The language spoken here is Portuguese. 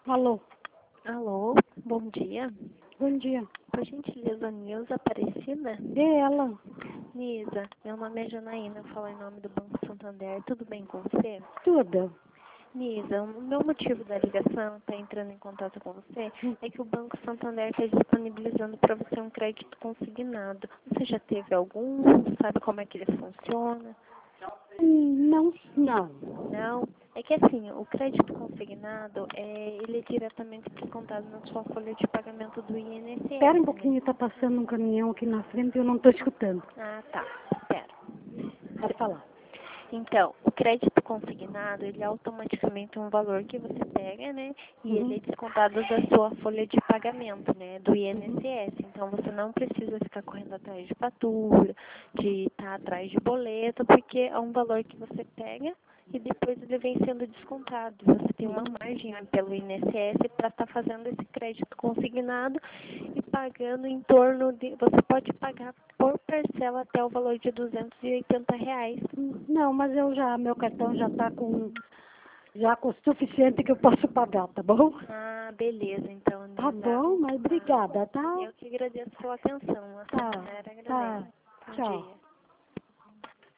Alô, Alô, bom dia. bom dia. Por gentileza, Nilza Aparecida? É ela? Nilza, meu nome é Janaína, eu falo em nome do Banco Santander. Tudo bem com você? Tudo. Nilza, o meu motivo da ligação, está entrando em contato com você, é que o Banco Santander está disponibilizando para você um crédito consignado. Você já teve algum? Sabe como é que ele funciona? Não, não. Não? É que assim, o crédito consignado, ele é diretamente descontado na sua folha de pagamento do INSS, Espera um né? pouquinho, tá passando um caminhão aqui na frente e eu não tô escutando. Ah, tá. Espera. Pode falar. Então, o crédito consignado, ele é automaticamente um valor que você pega, né? E ele é Uhum. descontado da sua folha de pagamento, né? Do INSS. Então, você não precisa ficar correndo atrás de fatura, de estar atrás de boleto, porque é um valor que você pega e depois ele vem sendo descontado. Você tem uma margem pelo INSS para estar fazendo esse crédito consignado e pagando em torno de... Você pode pagar por parcela até o valor de R$ 280. Não, mas meu cartão já com o suficiente que eu posso pagar, tá bom? Ah, beleza, então, Tá Nilza. bom, mas Tá. obrigada, tá? Eu que agradeço a sua atenção. A Tá, senhora tá. agradece. Bom Tchau. dia.